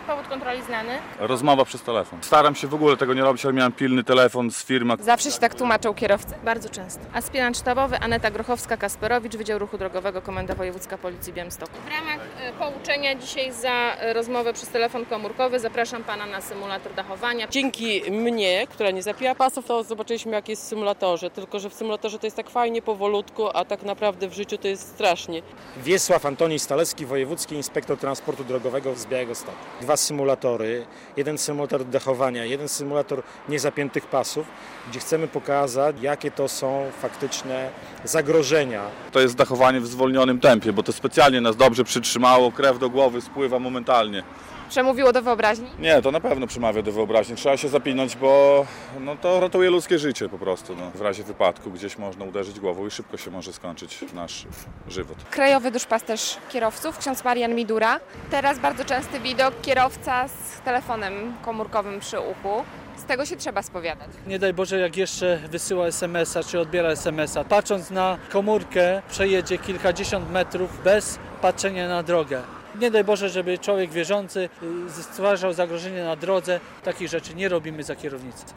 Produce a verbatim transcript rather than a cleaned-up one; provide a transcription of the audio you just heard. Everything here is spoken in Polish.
Powód kontroli znany? Rozmowa przez telefon. Staram się w ogóle tego nie robić, ale miałem pilny telefon z firmy. Zawsze się tak tłumaczą kierowcy. Bardzo często. Aspirant sztabowy Aneta Grochowska-Kasperowicz, Wydział Ruchu Drogowego, Komenda Wojewódzka Policji Białymstoku. W ramach e, pouczenia dzisiaj za e, rozmowę przez telefon komórkowy zapraszam Pana na symulator dachowania. Dzięki mnie, która nie zapiła pasów, to zobaczyliśmy, jak jest w symulatorze. Tylko że w symulatorze to jest tak fajnie, powolutku, a tak naprawdę w życiu to jest strasznie. Wiesław Antoni Stalecki, Wojewódzki Inspektor Transportu Drogowego z Białegostoku. Dwa symulatory, jeden symulator dachowania, jeden symulator niezapiętych pasów, gdzie chcemy pokazać, jakie to są faktyczne zagrożenia. To jest dachowanie w zwolnionym tempie, bo to specjalnie nas dobrze przytrzymało, krew do głowy spływa momentalnie. Przemówiło do wyobraźni? Nie, to na pewno przemawia do wyobraźni. Trzeba się zapinąć, bo no, to ratuje ludzkie życie po prostu. No. W razie wypadku gdzieś można uderzyć głową i szybko się może skończyć nasz żywot. Krajowy duszpasterz kierowców, ksiądz Marian Midura. Teraz bardzo częsty widok, kierowca z telefonem komórkowym przy uchu. Z tego się trzeba spowiadać. Nie daj Boże, jak jeszcze wysyła es em es a czy odbiera es em es a. Patrząc na komórkę, przejedzie kilkadziesiąt metrów bez patrzenia na drogę. Nie daj Boże, żeby człowiek wierzący stwarzał zagrożenie na drodze. Takich rzeczy nie robimy za kierownicą.